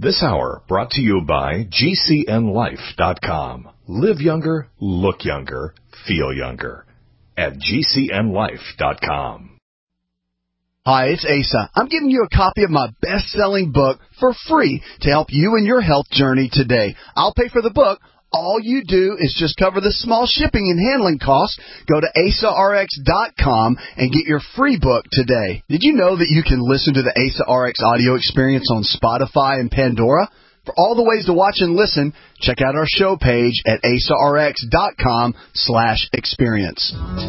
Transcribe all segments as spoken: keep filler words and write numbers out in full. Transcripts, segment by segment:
This hour brought to you by G C N life dot com. Live younger, look younger, feel younger at G C N life dot com. Hi, it's Asa. I'm giving you a copy of my best-selling book for free to help you in your health journey today. I'll pay for the book. All you do is just cover the small shipping and handling costs. Go to asa r x dot com and get your free book today. Did you know that you can listen to the Asa R X audio experience on Spotify and Pandora? For all the ways to watch and listen, check out our show page at asa r x dot com slash experience.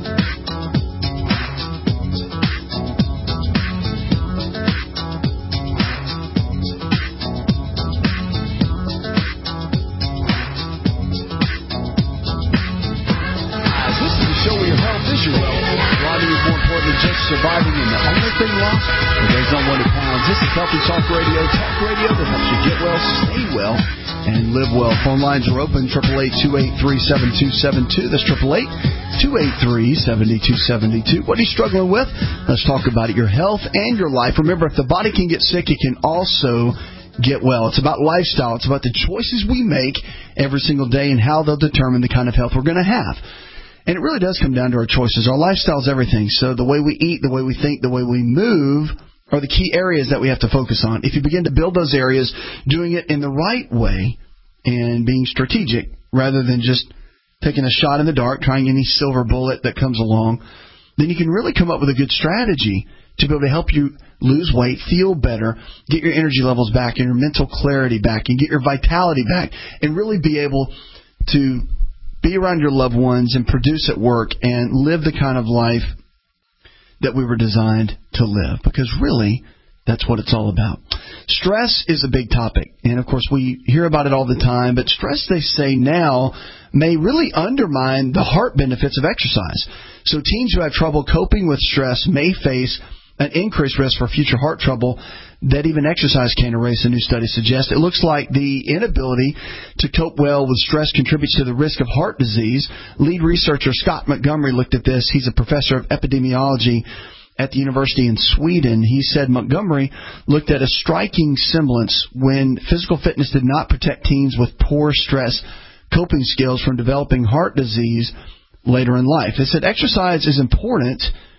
Just surviving and the only thing lost for those unwanted pounds. This is Healthy Talk Radio, talk radio that helps you get well, stay well, and live well. Phone lines are open, eight eight eight, two eight three, seven two seven two. That's eight eight eight, two eight three, seven two seven two. What are you struggling with? Let's talk about it, your health and your life. Remember, if the body can get sick, it can also get well. It's about lifestyle. It's about the choices we make every single day and how they'll determine the kind of health we're going to have. And it really does come down to our choices. Our lifestyle is everything. So the way we eat, the way we think, the way we move are the key areas that we have to focus on. If you begin to build those areas, doing it in the right way and being strategic rather than just taking a shot in the dark, trying any silver bullet that comes along, then you can really come up with a good strategy to be able to help you lose weight, feel better, get your energy levels back and your mental clarity back and get your vitality back and really be able to be around your loved ones and produce at work and live the kind of life that we were designed to live. Because really, that's what it's all about. Stress is a big topic. And, of course, we hear about it all the time. But stress, they say now, may really undermine the heart benefits of exercise. So teens who have trouble coping with stress may face an increased risk for future heart trouble that even exercise can't erase, a new study suggests. It looks like the inability to cope well with stress contributes to the risk of heart disease. Lead researcher Scott Montgomery looked at this. He's a professor of epidemiology at the university in Sweden. He said Montgomery looked at a striking semblance when physical fitness did not protect teens with poor stress coping skills from developing heart disease later in life. They said exercise is important,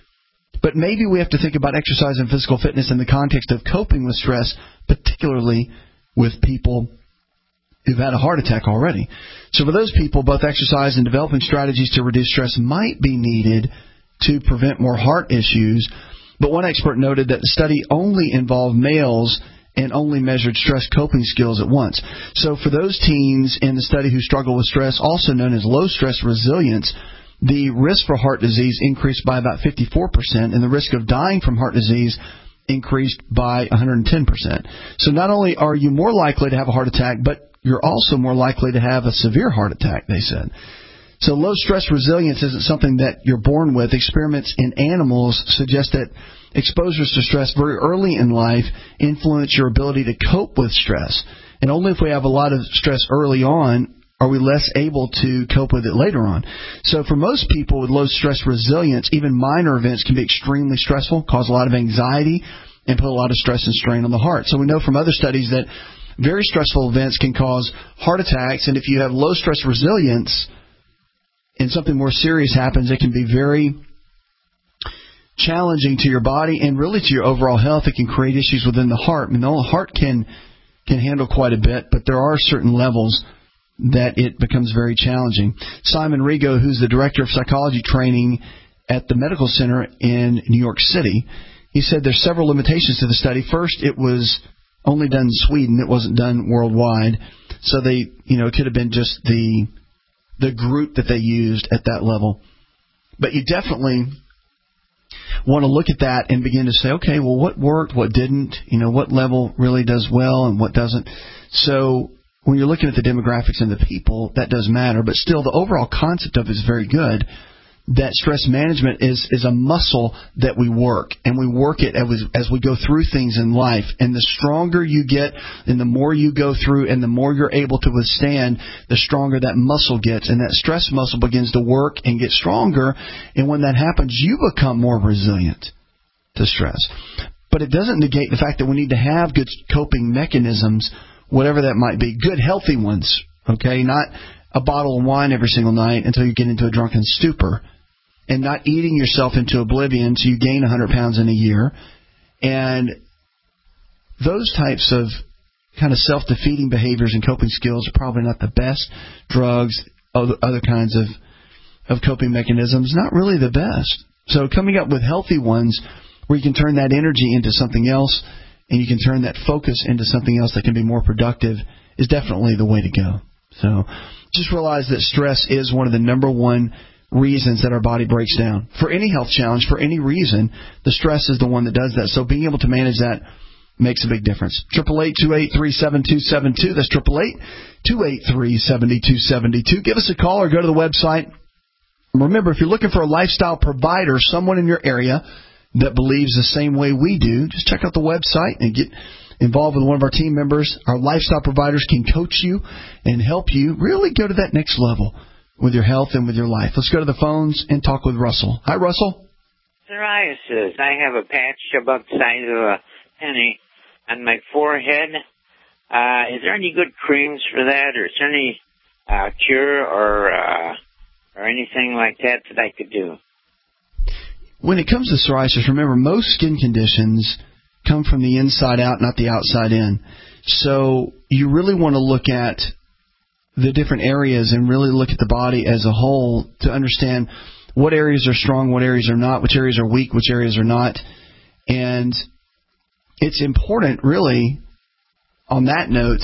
but maybe we have to think about exercise and physical fitness in the context of coping with stress, particularly with people who've had a heart attack already. So for those people, both exercise and developing strategies to reduce stress might be needed to prevent more heart issues. But one expert noted that the study only involved males and only measured stress coping skills at once. So for those teens in the study who struggle with stress, also known as low stress resilience, the risk for heart disease increased by about fifty-four percent, and the risk of dying from heart disease increased by one hundred ten percent. So not only are you more likely to have a heart attack, but you're also more likely to have a severe heart attack, they said. So low stress resilience isn't something that you're born with. Experiments in animals suggest that exposures to stress very early in life influence your ability to cope with stress. And only if we have a lot of stress early on are we less able to cope with it later on. So for most people with low stress resilience, even minor events can be extremely stressful, cause a lot of anxiety, and put a lot of stress and strain on the heart. So we know from other studies that very stressful events can cause heart attacks, and if you have low stress resilience and something more serious happens, it can be very challenging to your body and really to your overall health. It can create issues within the heart. I mean, the heart can, can handle quite a bit, but there are certain levels that it becomes very challenging. Simon Rigo, who's the director of psychology training at the medical center in New York City, he said there's several limitations to the study. First, it was only done in Sweden. It wasn't done worldwide. So they, you know, it could have been just the the group that they used at that level. But you definitely want to look at that and begin to say, okay, well, what worked, what didn't, you know, what level really does well and what doesn't. So when you're looking at the demographics and the people, that does matter. But still, the overall concept of it is very good, that stress management is, is a muscle that we work. And we work it as, as we go through things in life. And the stronger you get and the more you go through and the more you're able to withstand, the stronger that muscle gets. And that stress muscle begins to work and get stronger. And when that happens, you become more resilient to stress. But it doesn't negate the fact that we need to have good coping mechanisms whatever that might be. Good, healthy ones, okay? Not a bottle of wine every single night until you get into a drunken stupor, and not eating yourself into oblivion so you gain one hundred pounds in a year. And those types of kind of self-defeating behaviors and coping skills are probably not the best. Drugs, other, other kinds of, of coping mechanisms, not really the best. So coming up with healthy ones where you can turn that energy into something else and you can turn that focus into something else that can be more productive is definitely the way to go. So just realize that stress is one of the number one reasons that our body breaks down. For any health challenge, for any reason, the stress is the one that does that. So being able to manage that makes a big difference. eight eight eight, two eight three, seven two seven two. That's eight eight eight, two eight three, seven two seven two. Give us a call or go to the website. Remember, if you're looking for a lifestyle provider, someone in your area that believes the same way we do, just check out the website and get involved with one of our team members. Our lifestyle providers can coach you and help you really go to that next level with your health and with your life. Let's go to the phones and talk with Russell. Hi, Russell. Psoriasis. I have a patch about the size of a penny on my forehead. Uh, is there any good creams for that, or is there any uh, cure or uh, or anything like that that I could do? When it comes to psoriasis, remember, most skin conditions come from the inside out, not the outside in. So you really want to look at the different areas and really look at the body as a whole to understand what areas are strong, what areas are not, which areas are weak, which areas are not. And it's important, really, on that note,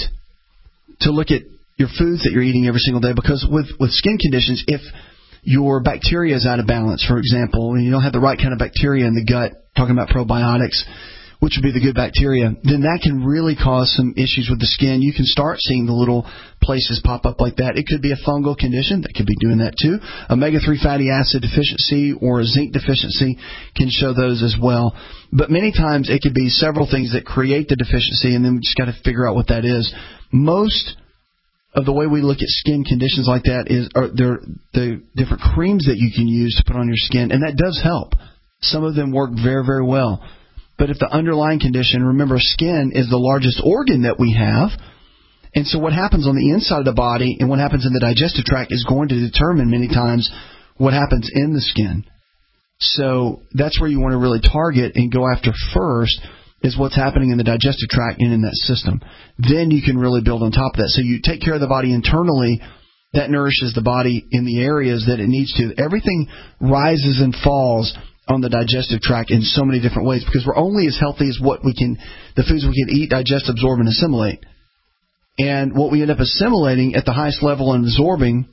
to look at your foods that you're eating every single day, because with, with skin conditions, if your bacteria is out of balance, for example, and you don't have the right kind of bacteria in the gut, talking about probiotics, which would be the good bacteria, then that can really cause some issues with the skin. You can start seeing the little places pop up like that. It could be a fungal condition that could be doing that too. Omega three fatty acid deficiency or a zinc deficiency can show those as well. But many times it could be several things that create the deficiency, and then we just got to figure out what that is. Most of the way we look at skin conditions like that is are there the different creams that you can use to put on your skin, and that does help. Some of them work very, very well. But if the underlying condition, remember, skin is the largest organ that we have, and so what happens on the inside of the body and what happens in the digestive tract is going to determine many times what happens in the skin. So that's where you want to really target and go after first, is what's happening in the digestive tract and in that system. Then you can really build on top of that. So you take care of the body internally. That nourishes the body in the areas that it needs to. Everything rises and falls on the digestive tract in so many different ways, because we're only as healthy as what we can, the foods we can eat, digest, absorb, and assimilate. And what we end up assimilating at the highest level and absorbing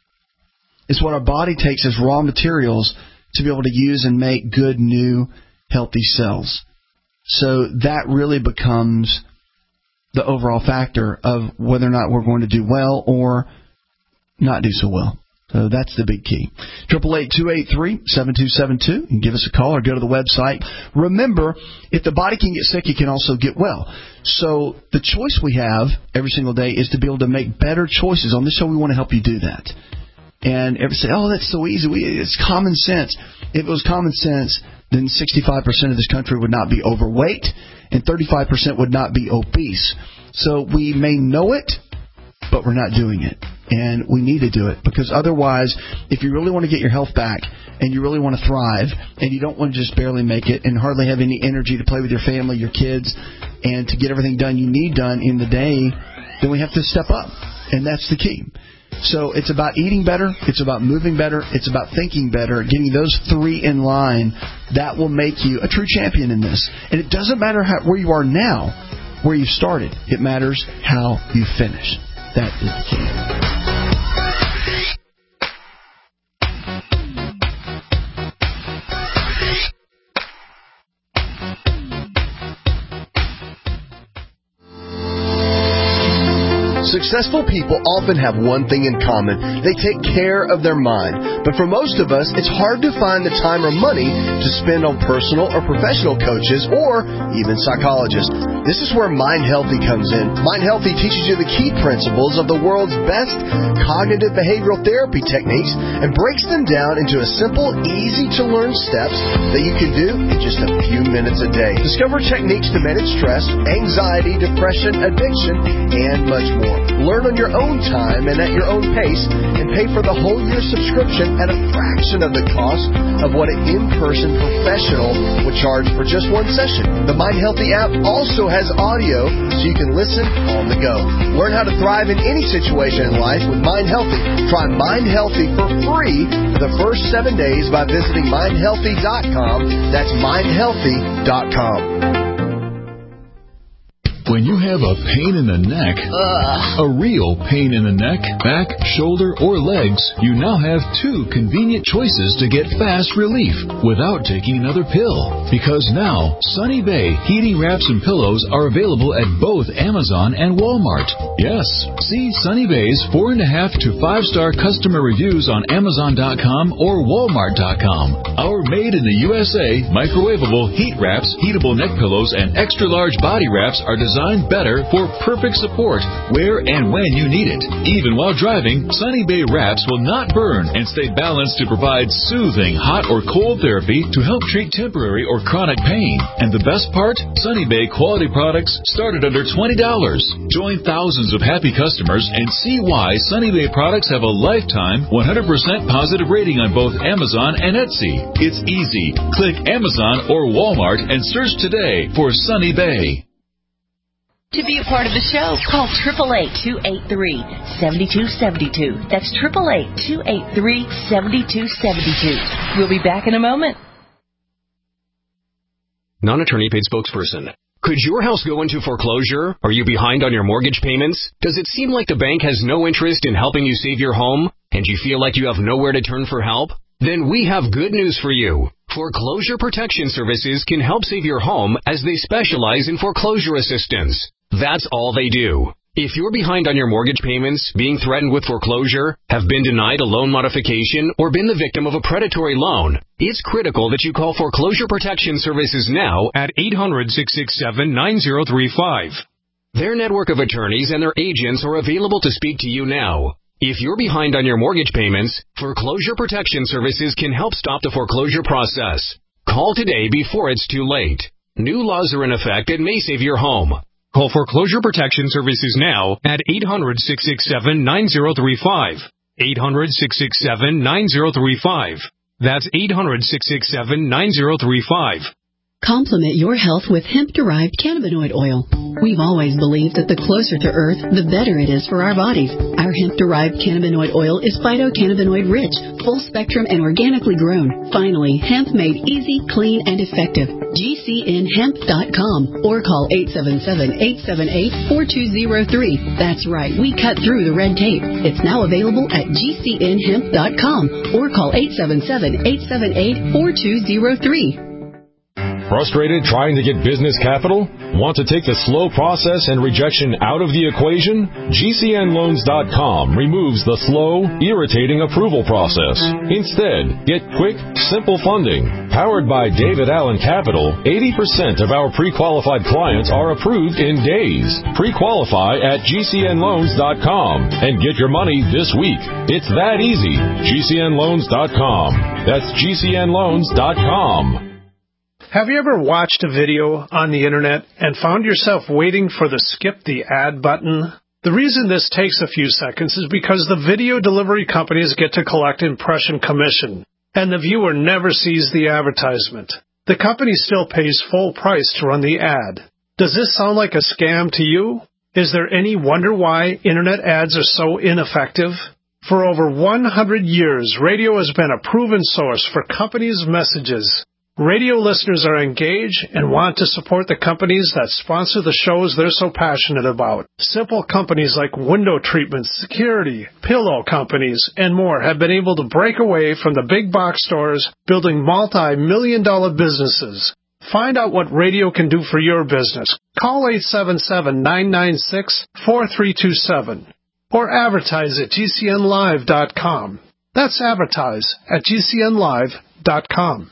is what our body takes as raw materials to be able to use and make good, new, healthy cells. So that really becomes the overall factor of whether or not we're going to do well or not do so well. So that's the big key. eight eight eight, two eight three, seven two seven two. You can give us a call or go to the website. Remember, if the body can get sick, it can also get well. So the choice we have every single day is to be able to make better choices. On this show, we want to help you do that. And everyone say, oh, that's so easy. We, it's common sense. If it was common sense, then sixty-five percent of this country would not be overweight and thirty-five percent would not be obese. So we may know it, but we're not doing it. And we need to do it, because otherwise, if you really want to get your health back and you really want to thrive and you don't want to just barely make it and hardly have any energy to play with your family, your kids, and to get everything done you need done in the day, then we have to step up. And that's the key. So it's about eating better. It's about moving better. It's about thinking better. Getting those three in line, that will make you a true champion in this. And it doesn't matter how, where you are now, where you started. It matters how you finish. That is the key. Successful people often have one thing in common. They take care of their mind. But for most of us, it's hard to find the time or money to spend on personal or professional coaches or even psychologists. This is where Mind Healthy comes in. Mind Healthy teaches you the key principles of the world's best cognitive behavioral therapy techniques and breaks them down into a simple, easy-to-learn steps that you can do in just a few minutes a day. Discover techniques to manage stress, anxiety, depression, addiction, and much more. Learn on your own time and at your own pace, and pay for the whole year subscription at a fraction of the cost of what an in-person professional would charge for just one session. The Mind Healthy app also has audio so you can listen on the go. Learn how to thrive in any situation in life with Mind Healthy. Try Mind Healthy for free for the first seven days by visiting mind healthy dot com. That's mind healthy dot com. When you have a pain in the neck, Ugh. a real pain in the neck, back, shoulder, or legs, you now have two convenient choices to get fast relief without taking another pill. Because now, Sunny Bay heating wraps and pillows are available at both Amazon and Walmart. Yes, see Sunny Bay's four and a half to five star customer reviews on Amazon dot com or Walmart dot com. Our made in the U S A microwavable heat wraps, heatable neck pillows, and extra large body wraps are designed better for perfect support where and when you need it. Even while driving, Sunny Bay wraps will not burn and stay balanced to provide soothing hot or cold therapy to help treat temporary or chronic pain. And the best part? Sunny Bay quality products start at under twenty dollars. Join thousands of happy customers and see why Sunny Bay products have a lifetime one hundred percent positive rating on both Amazon and Etsy. It's easy. Click Amazon or Walmart and search today for Sunny Bay. To be a part of the show, call eight eight eight, two eight three, seven two seven two. That's eight eight eight, two eight three, seven two seven two. We'll be back in a moment. Non-attorney paid spokesperson. Could your house go into foreclosure? Are you behind on your mortgage payments? Does it seem like the bank has no interest in helping you save your home, and you feel like you have nowhere to turn for help? Then we have good news for you. Foreclosure Protection Services can help save your home as they specialize in foreclosure assistance. That's all they do. If you're behind on your mortgage payments, being threatened with foreclosure, have been denied a loan modification, or been the victim of a predatory loan, it's critical that you call Foreclosure Protection Services now at eight hundred, six six seven, nine zero three five. Their network of attorneys and their agents are available to speak to you now. If you're behind on your mortgage payments, Foreclosure Protection Services can help stop the foreclosure process. Call today before it's too late. New laws are in effect that may save your home. Call Foreclosure Protection Services now at eight hundred, six six seven, nine zero three five. eight hundred, six six seven, nine zero three five. That's eight hundred, six six seven, nine zero three five. Complement your health with hemp-derived cannabinoid oil. We've always believed that the closer to Earth, the better it is for our bodies. Our hemp-derived cannabinoid oil is phytocannabinoid-rich, full-spectrum, and organically grown. Finally, hemp made easy, clean, and effective. G C N hemp dot com or call eight seven seven, eight seven eight, four two zero three. That's right, we cut through the red tape. It's now available at G C N hemp dot com or call eight seven seven, eight seven eight, four two zero three. Frustrated trying to get business capital? Want to take the slow process and rejection out of the equation? G C N loans dot com removes the slow, irritating approval process. Instead, get quick, simple funding. Powered by David Allen Capital, eighty percent of our pre-qualified clients are approved in days. Pre-qualify at G C N loans dot com and get your money this week. It's that easy. G C N loans dot com. That's G C N loans dot com. Have you ever watched a video on the internet and found yourself waiting for the skip the ad button? The reason this takes a few seconds is because the video delivery companies get to collect impression commission, and the viewer never sees the advertisement. The company still pays full price to run the ad. Does this sound like a scam to you? Is there any wonder why internet ads are so ineffective? For over one hundred years, radio has been a proven source for companies' messages. Radio listeners are engaged and want to support the companies that sponsor the shows they're so passionate about. Simple companies like window treatments, security, pillow companies, and more have been able to break away from the big box stores, building multi-million dollar businesses. Find out what radio can do for your business. Call eight seven seven, nine nine six, four three two seven or advertise at G C N live dot com. That's advertise at G C N live dot com.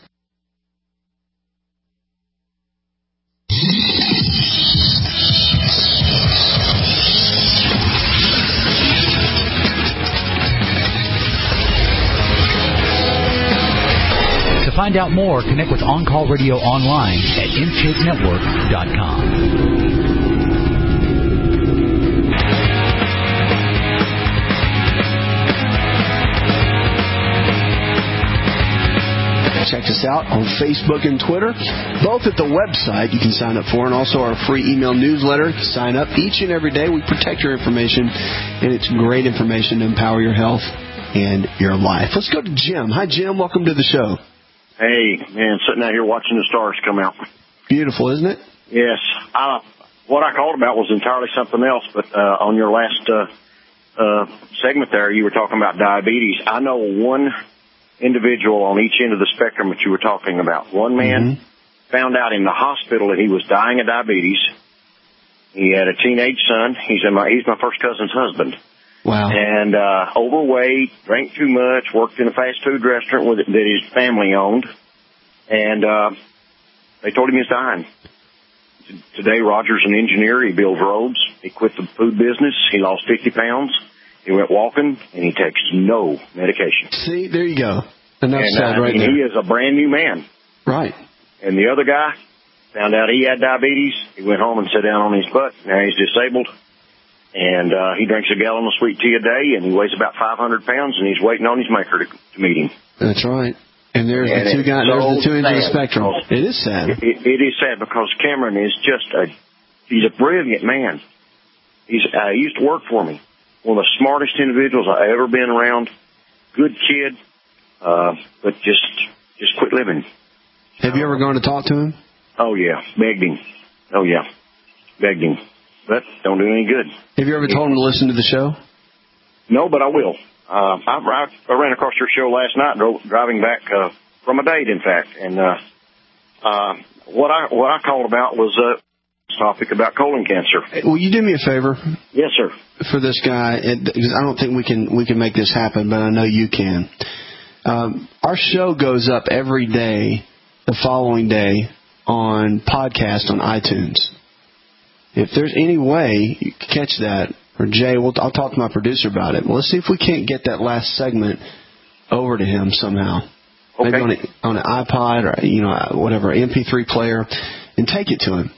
To find out more, connect with On Call Radio online at intake network dot com. Check us out on Facebook and Twitter, both at the website you can sign up for, and also our free email newsletter. Sign up each and every day. We protect your information, and it's great information to empower your health and your life. Let's go to Jim. Hi, Jim. Welcome to the show. Hey, man, sitting out here watching the stars come out. Beautiful, isn't it? Yes. Uh, what I called about was entirely something else, but uh, on your last uh, uh, segment there, you were talking about diabetes. I know one individual on each end of the spectrum that you were talking about. One man mm-hmm. found out in the hospital that he was dying of diabetes. He had a teenage son. He's in my, he's my first cousin's husband. Wow. And uh, overweight, drank too much, worked in a fast food restaurant with, that his family owned. And uh, they told him he was dying. Today, Roger's an engineer. He builds roads. He quit the food business. He lost fifty pounds. He went walking, and he takes no medication. See, there you go. Enough and, said uh, right and there. he is a brand-new man. Right. And the other guy found out he had diabetes. He went home and sat down on his butt. Now he's disabled. And uh, he drinks a gallon of sweet tea a day, and he weighs about five hundred pounds, and he's waiting on his maker to, to meet him. That's right. And there's and the two guys. So there's the two ends of the sad. spectrum. It is sad. It, it, it is sad because Cameron is just a, he's a brilliant man. He's, uh, he used to work for me. One of the smartest individuals I've ever been around. Good kid, uh, but just just quit living. Have you ever gone to talk to him? Oh, yeah. Begged him. Oh, yeah. Begged him. But don't do any good. Have you ever told him to listen to the show? No, but I will. Uh, I, I ran across your show last night, drove, driving back uh, from a date, in fact. And uh, uh, what I what I called about was a topic about colon cancer. Will you do me a favor? Yes, sir. For this guy, because I don't think we can we can make this happen, but I know you can. Um, our show goes up every day, the following day, on podcast on iTunes. If there's any way you can catch that, or Jay, we'll, I'll talk to my producer about it. Well, let's see if we can't get that last segment over to him somehow. Okay. Maybe on, a, on an iPod or you know whatever M P three player, and take it to him.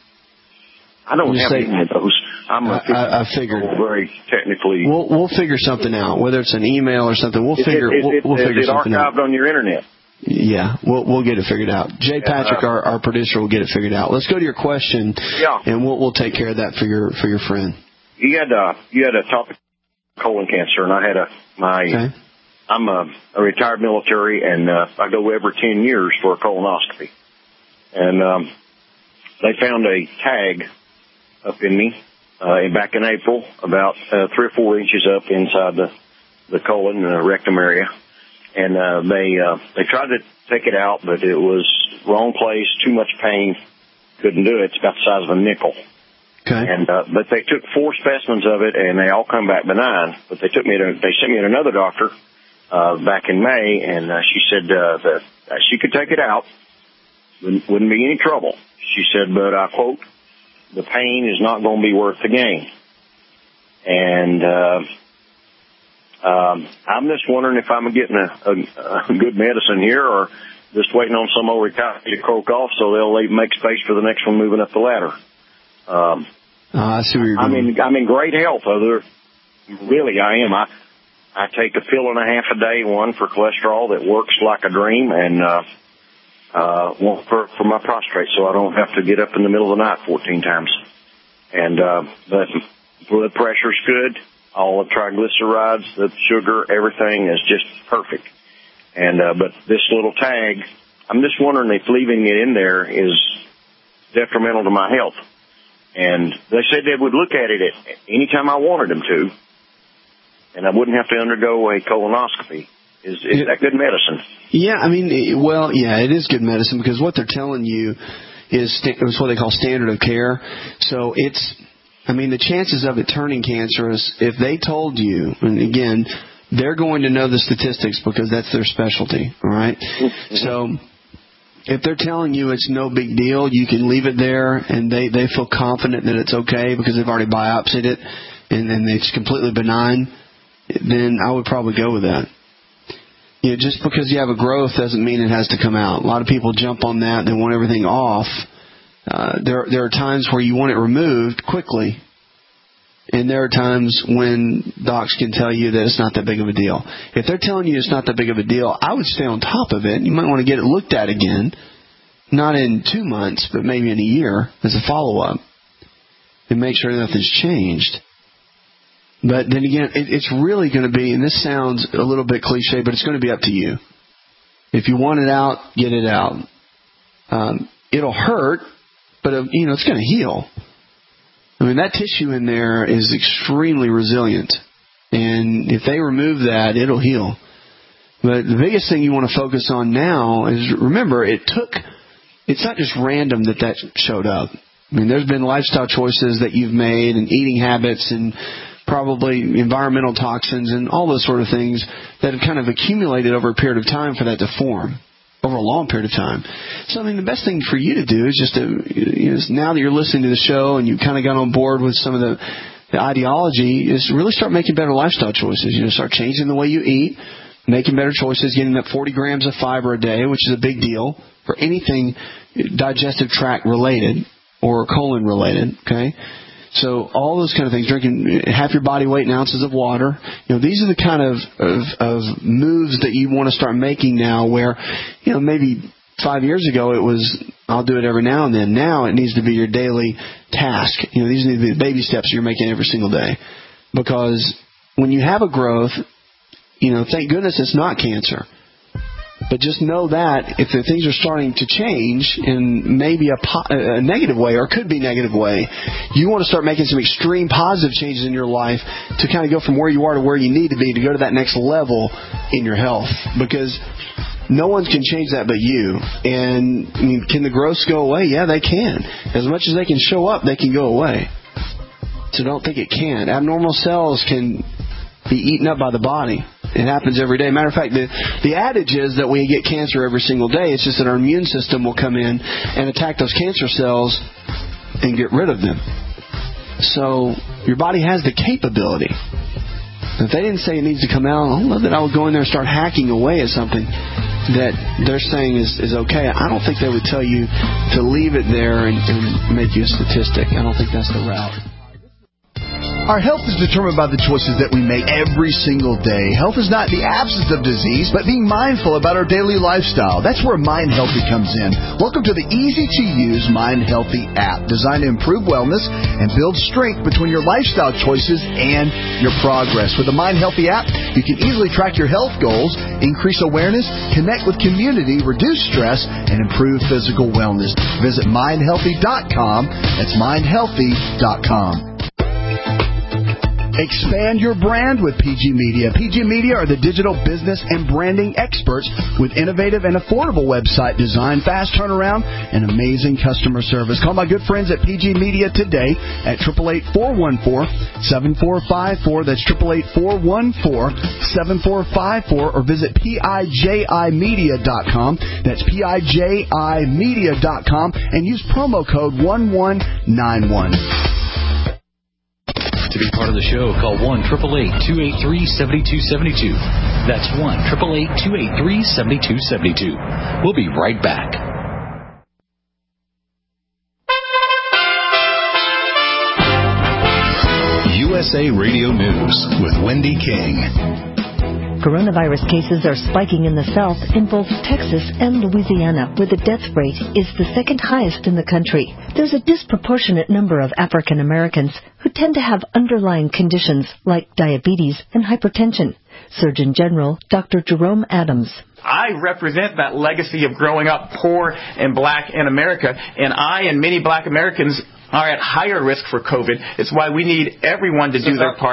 I don't have say, any of those. I'm a I, I figured very technically. We'll we'll figure something out, whether it's an email or something. We'll is figure it, is we'll, it, we'll is figure it something out. archived on your internet? Yeah, we'll we'll get it figured out. Jay Patrick, uh, our, our producer, will get it figured out. Let's go to your question. Yeah. And we'll we'll take care of that for your for your friend. You had a you had a topic colon cancer, and I had a my. Okay. I'm a, a retired military, and uh, I go every ten years for a colonoscopy. And um, they found a tag up in me uh, back in April, about uh, three or four inches up inside the the colon and the rectum area. And uh, they uh, they tried to take it out, but it was wrong place, too much pain, couldn't do it. It's about the size of a nickel. Okay. And uh, but they took four specimens of it, and they all come back benign. But they took me to they sent me to another doctor uh, back in May, and uh, she said uh, that uh, she could take it out, wouldn't, wouldn't be any trouble. She said, but I quote, the pain is not going to be worth the gain. And uh, um, I'm just wondering if I'm getting a, a, a good medicine here, or just waiting on some old recovery to croak off so they'll make space for the next one moving up the ladder. Um, uh, I see where you're I'm going. in, I'm in great health. Other, really, I am. I, I take a pill and a half a day, one for cholesterol that works like a dream, and uh, uh, one for, for my prostate, so I don't have to get up in the middle of the night fourteen times. And uh, but blood pressure's good. All the triglycerides, the sugar, everything is just perfect. And uh, but this little tag, I'm just wondering if leaving it in there is detrimental to my health. And they said they would look at it at any time I wanted them to, and I wouldn't have to undergo a colonoscopy. Is, is that good medicine? Yeah, I mean, well, yeah, it is good medicine, because what they're telling you is, sta- is what they call standard of care. So it's, I mean, the chances of it turning cancerous, if they told you, and again, they're going to know the statistics because that's their specialty, all right? Mm-hmm. So if they're telling you it's no big deal, you can leave it there, and they, they feel confident that it's okay because they've already biopsied it, and, and it's completely benign, then I would probably go with that. You know, just because you have a growth doesn't mean it has to come out. A lot of people jump on that. They want everything off. Uh, there, there are times where you want it removed quickly, and there are times when docs can tell you that it's not that big of a deal. If they're telling you it's not that big of a deal, I would stay on top of it. You might want to get it looked at again, not in two months, but maybe in a year as a follow-up, and make sure nothing's changed. But then again, it, it's really going to be, and this sounds a little bit cliche, but it's going to be up to you. If you want it out, get it out. Um, it'll hurt, but uh, you know it's going to heal. I mean, that tissue in there is extremely resilient, and if they remove that, it'll heal. But the biggest thing you want to focus on now is, remember, it took. It's not just random that that showed up. I mean, there's been lifestyle choices that you've made, and eating habits, and probably environmental toxins and all those sort of things that have kind of accumulated over a period of time for that to form, over a long period of time. So, I mean, the best thing for you to do is just to, you know, now that you're listening to the show and you kind of got on board with some of the, the ideology, is really start making better lifestyle choices. You know, start changing the way you eat, making better choices, getting that forty grams of fiber a day, which is a big deal for anything digestive tract related or colon related, okay? So all those kind of things, drinking half your body weight in ounces of water, you know, these are the kind of, of, of moves that you want to start making now where, you know, maybe five years ago it was, I'll do it every now and then. Now it needs to be your daily task. You know, these need to be the baby steps you're making every single day. Because when you have a growth, you know, thank goodness it's not cancer. But just know that if the things are starting to change in maybe a, po- a negative way, or could be negative way, you want to start making some extreme positive changes in your life to kind of go from where you are to where you need to be to go to that next level in your health. Because no one can change that but you. And I mean, can the growths go away? Yeah, they can. As much as they can show up, they can go away. So don't think it can. Abnormal cells can be eaten up by the body. It happens every day. Matter of fact, the, the adage is that we get cancer every single day. It's just that our immune system will come in and attack those cancer cells and get rid of them. So your body has the capability. If they didn't say it needs to come out, I don't know that I would go in there and start hacking away at something that they're saying is, is okay. I don't think they would tell you to leave it there and, and make you a statistic. I don't think that's the route. Our health is determined by the choices that we make every single day. Health is not the absence of disease, but being mindful about our daily lifestyle. That's where Mind Healthy comes in. Welcome to the easy-to-use Mind Healthy app, designed to improve wellness and build strength between your lifestyle choices and your progress. With the Mind Healthy app, you can easily track your health goals, increase awareness, connect with community, reduce stress, and improve physical wellness. Visit mind healthy dot com. That's mind healthy dot com. Expand your brand with P G Media. P G Media are the digital business and branding experts with innovative and affordable website design, fast turnaround, and amazing customer service. Call my good friends at P G Media today at eight eight eight, four one four, seven four five four. That's eight eight eight, four one four, seven four five four. Or visit P I J I media dot com. That's P I J I media dot com. And use promo code one one nine one. To be part of the show, call one eight eight eight, two eight three, seven two seven two. That's one eight eight eight, two eight three, seven two seven two. We'll be right back. U S A Radio News with Wendy King. Coronavirus cases are spiking in the South in both Texas and Louisiana, where the death rate is the second highest in the country. There's a disproportionate number of African Americans who tend to have underlying conditions like diabetes and hypertension. Surgeon General Doctor Jerome Adams. I represent that legacy of growing up poor and black in America, and I and many black Americans are at higher risk for COVID. It's why we need everyone to do their part.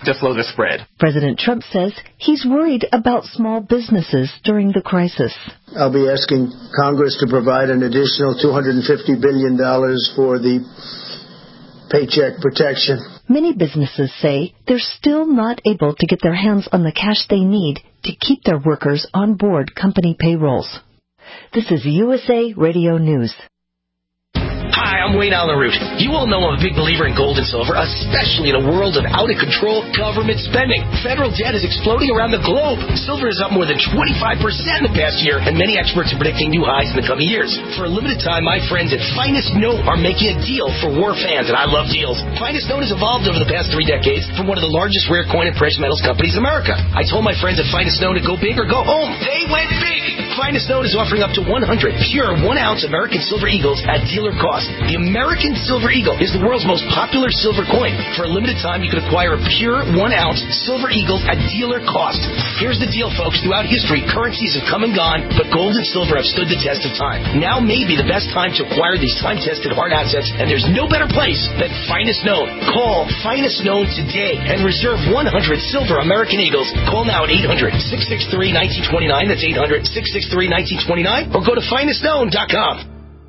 to slow the spread. President Trump says he's worried about small businesses during the crisis. I'll be asking Congress to provide an additional two hundred fifty billion dollars for the Paycheck Protection. Many businesses say they're still not able to get their hands on the cash they need to keep their workers on board company payrolls. This is U S A Radio News. Hi, I'm Wayne Allen Root. You all know I'm a big believer in gold and silver, especially in a world of out-of-control government spending. Federal debt is exploding around the globe. Silver is up more than twenty-five percent in the past year, and many experts are predicting new highs in the coming years. For a limited time, my friends at Finest Note are making a deal for war fans, and I love deals. Finest Note has evolved over the past three decades from one of the largest rare coin and precious metals companies in America. I told my friends at Finest Note to go big or go home. They went big! Finest Note is offering up to one hundred pure one-ounce American Silver Eagles at dealer cost. The American Silver Eagle is the world's most popular silver coin. For a limited time, you can acquire a pure one-ounce Silver Eagle at dealer cost. Here's the deal, folks. Throughout history, currencies have come and gone, but gold and silver have stood the test of time. Now may be the best time to acquire these time-tested hard assets, and there's no better place than Finest Note. Call Finest Note today and reserve one hundred silver American Eagles. Call now at eight hundred, six six three, one nine two nine. That's eight hundred, six six three, one nine two nine. Or go to finest known dot com.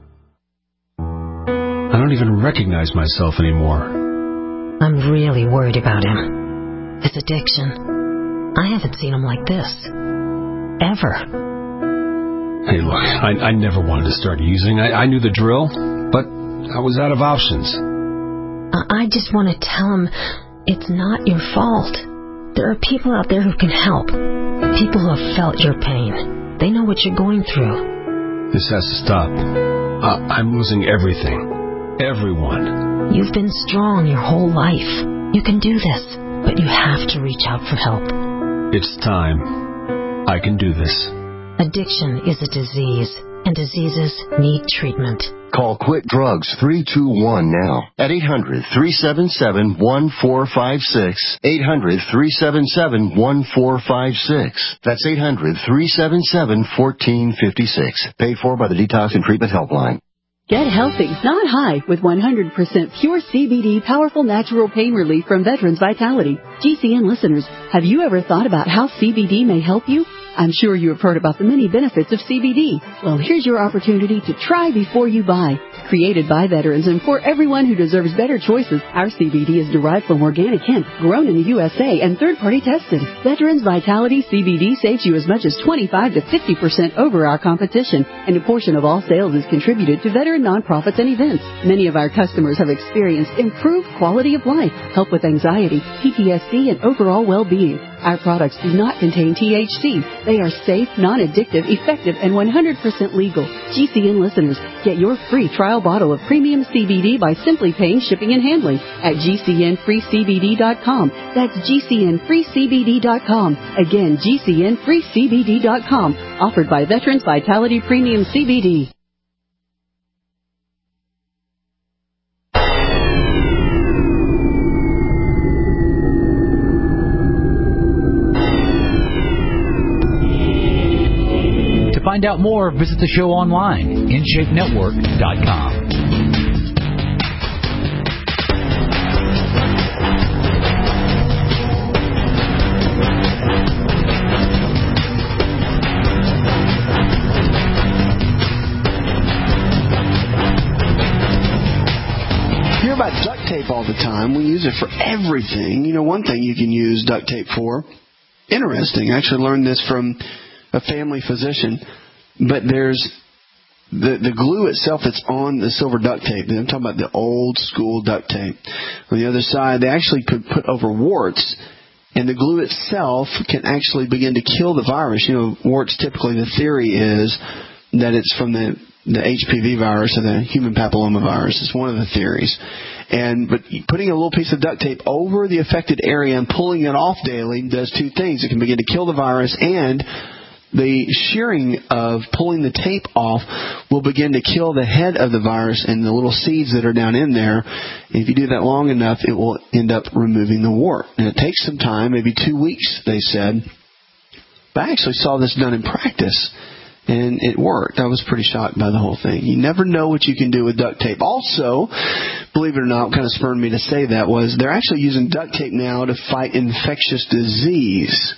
I don't even recognize myself anymore. I'm really worried about him. His addiction. I haven't seen him like this. Ever. Hey, look, I, I never wanted to start using. I, I knew the drill, but I was out of options. I, I just want to tell him it's not your fault. There are people out there who can help. People who have felt your pain. They know what you're going through. This has to stop. Uh, I'm losing everything. Everyone. You've been strong your whole life. You can do this, but you have to reach out for help. It's time. I can do this. Addiction is a disease, and diseases need treatment. Call Quit Drugs three two one now at eight hundred, three seven seven, one four five six. eight hundred, three seven seven, one four five six. That's eight hundred, three seven seven, one four five six. Paid for by the Detox and Treatment Helpline. Get healthy, not high, with one hundred percent pure C B D powerful natural pain relief from Veterans Vitality. G C N listeners, have you ever thought about how C B D may help you? I'm sure you have heard about the many benefits of C B D. Well, here's your opportunity to try before you buy. Created by veterans and for everyone who deserves better choices, our C B D is derived from organic hemp, grown in the U S A and third-party tested. Veterans Vitality C B D saves you as much as twenty-five to fifty percent over our competition, and a portion of all sales is contributed to veteran nonprofits and events. Many of our customers have experienced improved quality of life, help with anxiety, P T S D, and overall well-being. Our products do not contain T H C. They are safe, non-addictive, effective, and one hundred percent legal. G C N listeners, get your free trial bottle of premium C B D by simply paying shipping and handling at G C N free C B D dot com. That's G C N free C B D dot com. Again, G C N free C B D dot com. Offered by Veterans Vitality Premium C B D. To find out more, visit the show online, in shape network dot com. Hear about duct tape all the time. We use it for everything. You know, one thing you can use duct tape for. Interesting. I actually learned this from a family physician. But there's the the glue itself that's on the silver duct tape. I'm talking about the old school duct tape. On the other side, they actually could put over warts, and the glue itself can actually begin to kill the virus. You know, warts, typically the theory is that it's from the, the H P V virus or the human papilloma virus. It's one of the theories. And but putting a little piece of duct tape over the affected area and pulling it off daily does two things. It can begin to kill the virus, and the shearing of pulling the tape off will begin to kill the head of the virus and the little seeds that are down in there. And if you do that long enough, it will end up removing the wart. And it takes some time, maybe two weeks, they said. But I actually saw this done in practice. And it worked. I was pretty shocked by the whole thing. You never know what you can do with duct tape. Also, believe it or not, what kind of spurred me to say that was they're actually using duct tape now to fight infectious disease.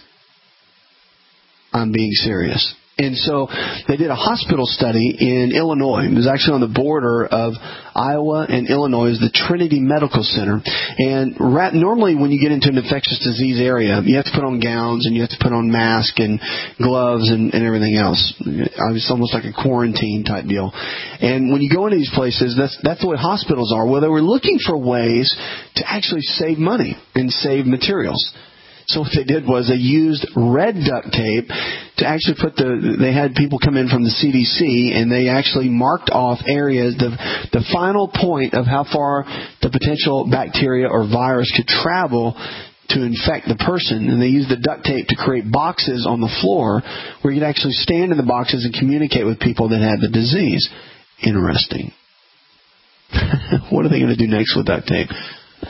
I'm being serious. And so they did a hospital study in Illinois. It was actually on the border of Iowa and Illinois. It was the Trinity Medical Center. And rat, normally when you get into an infectious disease area, you have to put on gowns and you have to put on masks and gloves and, and everything else. It's almost like a quarantine type deal. And when you go into these places, that's, that's the way hospitals are. Well, they were looking for ways to actually save money and save materials. So what they did was they used red duct tape to actually put the, they had people come in from the C D C and they actually marked off areas, the, the final point of how far the potential bacteria or virus could travel to infect the person. And they used the duct tape to create boxes on the floor where you could actually stand in the boxes and communicate with people that had the disease. Interesting. What are they going to do next with duct tape?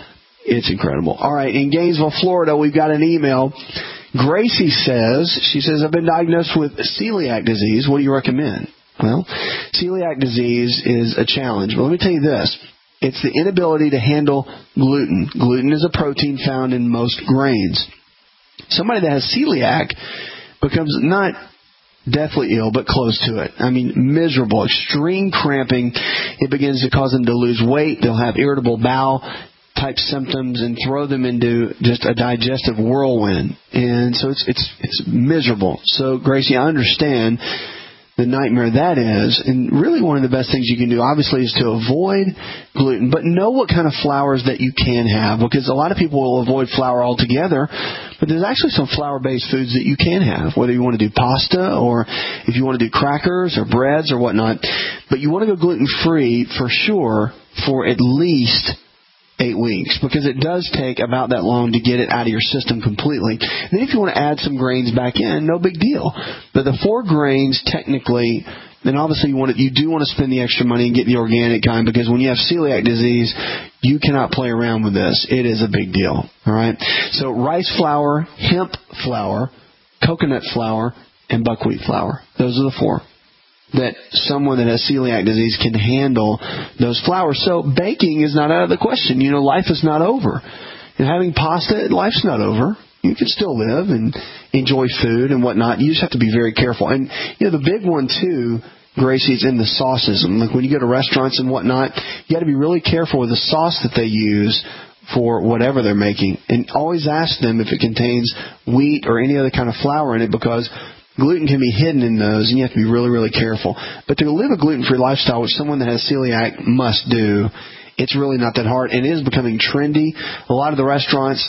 It's incredible. All right, in Gainesville, Florida, we've got an email. Gracie says, she says, I've been diagnosed with celiac disease. What do you recommend? Well, celiac disease is a challenge. But let me tell you this. It's the inability to handle gluten. Gluten is a protein found in most grains. Somebody that has celiac becomes not deathly ill, but close to it. I mean, miserable, extreme cramping. It begins to cause them to lose weight. They'll have irritable bowel type symptoms and throw them into just a digestive whirlwind. And so it's it's it's miserable. So, Gracie, I understand the nightmare that is. And really one of the best things you can do, obviously, is to avoid gluten, but know what kind of flours that you can have, because a lot of people will avoid flour altogether, but there's actually some flour-based foods that you can have, whether you want to do pasta or if you want to do crackers or breads or whatnot. But you want to go gluten-free for sure for at least eight weeks, because it does take about that long to get it out of your system completely. And then if you want to add some grains back in, no big deal. But the four grains, technically, then obviously you want to, you do want to spend the extra money and get the organic kind, because when you have celiac disease, you cannot play around with this. It is a big deal. All right. So rice flour, hemp flour, coconut flour, and buckwheat flour. Those are the four that someone that has celiac disease can handle those flours. So baking is not out of the question. You know, life is not over. And having pasta, life's not over. You can still live and enjoy food and whatnot. You just have to be very careful. And, you know, the big one, too, Gracie, is in the sauces. And like when you go to restaurants and whatnot, you got to be really careful with the sauce that they use for whatever they're making. And always ask them if it contains wheat or any other kind of flour in it, because gluten can be hidden in those, and you have to be really, really careful. But to live a gluten-free lifestyle, which someone that has celiac must do, it's really not that hard. And it is becoming trendy. A lot of the restaurants,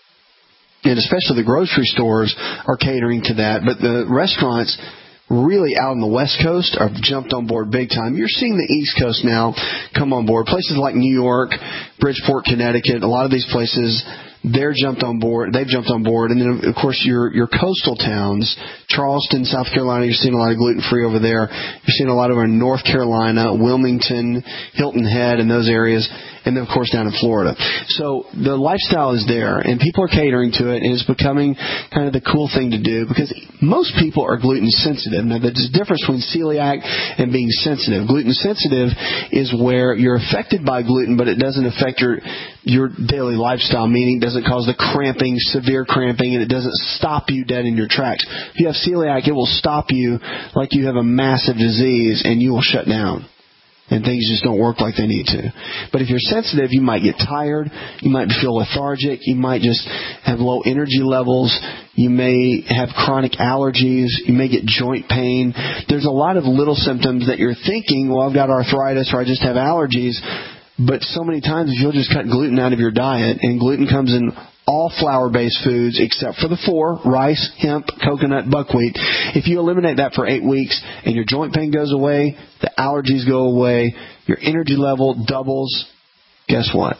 and especially the grocery stores, are catering to that. But the restaurants really out on the West Coast have jumped on board big time. You're seeing the East Coast now come on board. Places like New York, Bridgeport, Connecticut, a lot of these places, they're jumped on board. They've jumped on board. And then, of course, your your coastal towns, Charleston, South Carolina, you're seeing a lot of gluten-free over there. You're seeing a lot over in North Carolina, Wilmington, Hilton Head, and those areas. And then, of course, down in Florida. So the lifestyle is there, and people are catering to it, and it's becoming kind of the cool thing to do, because most people are gluten sensitive. Now, there's a difference between celiac and being sensitive. Gluten sensitive is where you're affected by gluten, but it doesn't affect your your daily lifestyle, meaning it doesn't cause the cramping, severe cramping, and it doesn't stop you dead in your tracks. If you have celiac, it will stop you like you have a massive disease, and you will shut down. And things just don't work like they need to. But if you're sensitive, you might get tired. You might feel lethargic. You might just have low energy levels. You may have chronic allergies. You may get joint pain. There's a lot of little symptoms that you're thinking, well, I've got arthritis or I just have allergies. But so many times you'll just cut gluten out of your diet, and gluten comes in all flour-based foods except for the four: rice, hemp, coconut, buckwheat. If you eliminate that for eight weeks and your joint pain goes away, the allergies go away, your energy level doubles, guess what?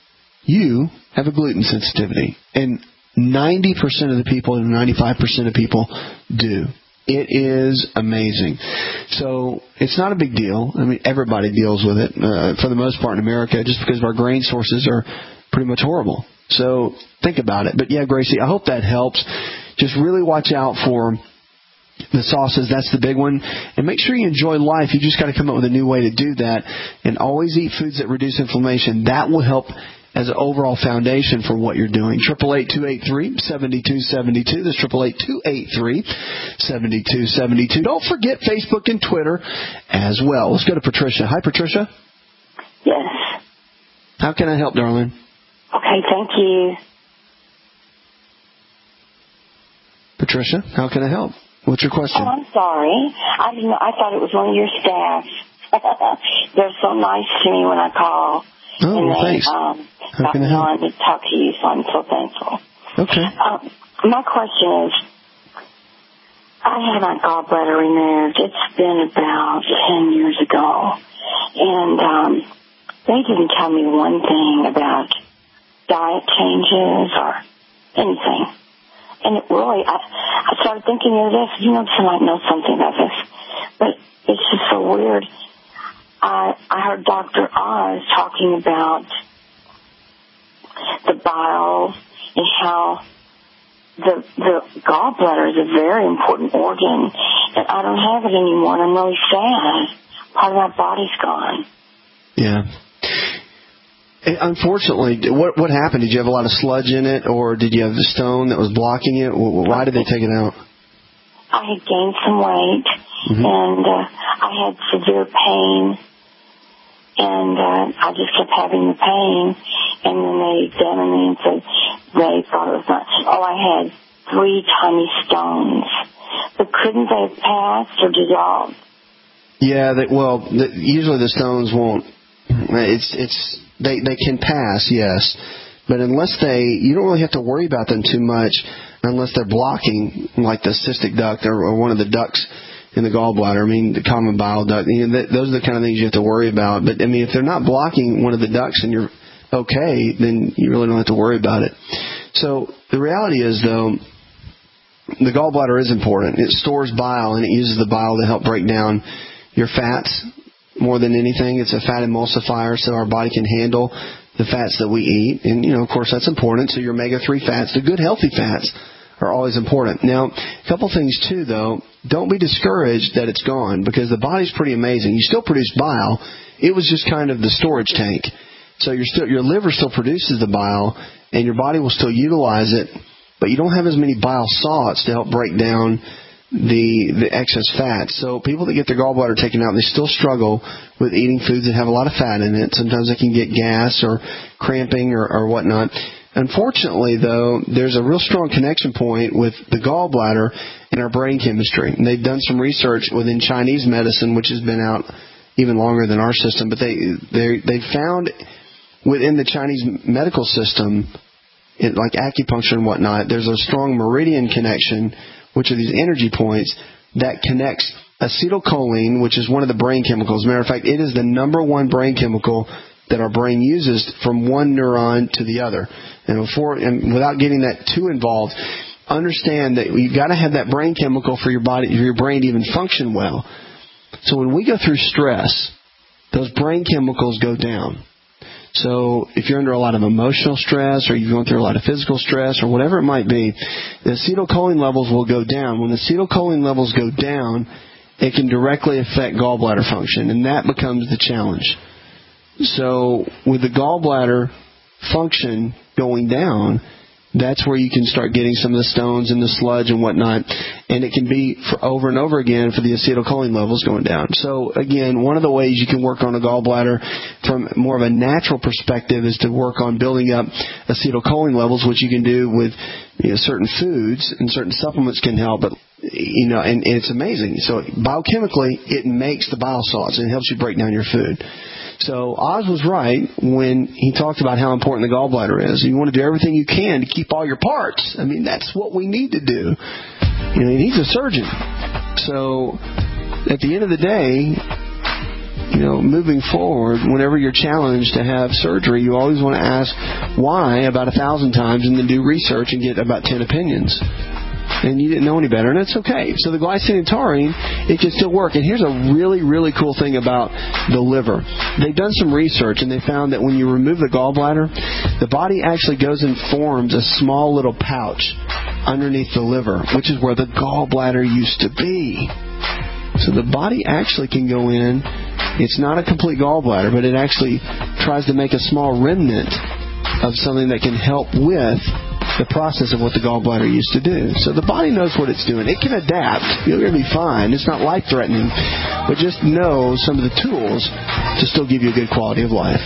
You have a gluten sensitivity. And ninety percent of the people and ninety-five percent of people do. It is amazing. So it's not a big deal. I mean, everybody deals with it uh, for the most part in America, just because our grain sources are pretty much horrible. So think about it. But yeah, Gracie, I hope that helps. Just really watch out for the sauces, that's the big one. And make sure you enjoy life. You just got to come up with a new way to do that. And always eat foods that reduce inflammation. That will help as an overall foundation for what you're doing. eight eight eight, two eight three, seven two seven two. That's eight eight eight, two eight three, seven two seven two. Don't forget Facebook and Twitter as well. Let's go to Patricia. Hi, Patricia. Yes. How can I help, darling? Okay, thank you. Patricia, how can I help? What's your question? Oh, I'm sorry. I didn't know. I thought it was one of your staff. They're so nice to me when I call. Oh, and well, they, thanks. Um, how can I help? on to talk to you, so I'm so thankful. Okay. Um, my question is, I had my gallbladder removed. It's been about ten years ago. And um, they didn't tell me one thing about diet changes or anything. And it really, I, I started thinking of this. You know, I might know something about this. But it's just so weird. I, I heard Doctor Oz talking about the bile and how the the gallbladder is a very important organ, and I don't have it anymore, and I'm really sad. Part of my body's gone. Yeah. Unfortunately, what what happened? Did you have a lot of sludge in it, or did you have the stone that was blocking it? Why did they take it out? I had gained some weight, mm-hmm. and uh, I had severe pain, and uh, I just kept having the pain. And then they examined me and said they thought it was not. Oh, I had three tiny stones, but couldn't they have passed or dissolved? Yeah, they, well, the, usually the stones won't. It's it's they they can pass, yes, but unless they, you don't really have to worry about them too much unless they're blocking, like the cystic duct or, or one of the ducts in the gallbladder. I mean, the common bile duct. You know, that, those are the kind of things you have to worry about. But I mean, if they're not blocking one of the ducts and you're okay, then you really don't have to worry about it. So the reality is, though, the gallbladder is important. It stores bile, and it uses the bile to help break down your fats more than anything. It's a fat emulsifier, so our body can handle the fats that we eat. And, you know, of course, that's important. So your omega three fats, the good, healthy fats, are always important. Now, a couple things, too, though. Don't be discouraged that it's gone, because the body's pretty amazing. You still produce bile. It was just kind of the storage tank. So your still, your liver still produces the bile, and your body will still utilize it, but you don't have as many bile salts to help break down the the excess fat. So people that get their gallbladder taken out, they still struggle with eating foods that have a lot of fat in it. Sometimes they can get gas or cramping or, or whatnot. Unfortunately, though, there's a real strong connection point with the gallbladder and our brain chemistry. And they've done some research within Chinese medicine, which has been out even longer than our system. But they they they found within the Chinese medical system, it, like acupuncture and whatnot, there's a strong meridian connection, which are these energy points that connects acetylcholine, which is one of the brain chemicals. As a matter of fact, it is the number one brain chemical that our brain uses from one neuron to the other. And before, and without getting that too involved, understand that you've got to have that brain chemical for your body, for your brain to even function well. So when we go through stress, those brain chemicals go down. So if you're under a lot of emotional stress, or you're going through a lot of physical stress, or whatever it might be, the acetylcholine levels will go down. When the acetylcholine levels go down, it can directly affect gallbladder function, and that becomes the challenge. So with the gallbladder function going down, that's where you can start getting some of the stones and the sludge and whatnot. And it can be for over and over again for the acetylcholine levels going down. So, again, one of the ways you can work on a gallbladder from more of a natural perspective is to work on building up acetylcholine levels, which you can do with, you know, certain foods, and certain supplements can help. But, you know, and, and it's amazing. So biochemically, it makes the bile salts, and it helps you break down your food. So Oz was right when he talked about how important the gallbladder is. You want to do everything you can to keep all your parts. I mean, that's what we need to do. You know, and he's a surgeon. So at the end of the day, you know, moving forward, whenever you're challenged to have surgery, you always want to ask why about a thousand times and then do research and get about ten opinions. And you didn't know any better, and it's okay. So the glycine and taurine, it can still work. And here's a really, really cool thing about the liver. They've done some research, and they found that when you remove the gallbladder, the body actually goes and forms a small little pouch underneath the liver, which is where the gallbladder used to be. So the body actually can go in. It's not a complete gallbladder, but it actually tries to make a small remnant of something that can help with the process of what the gallbladder used to do. So the body knows what it's doing. It can adapt. You're going to be fine. It's not life-threatening, but just know some of the tools to still give you a good quality of life.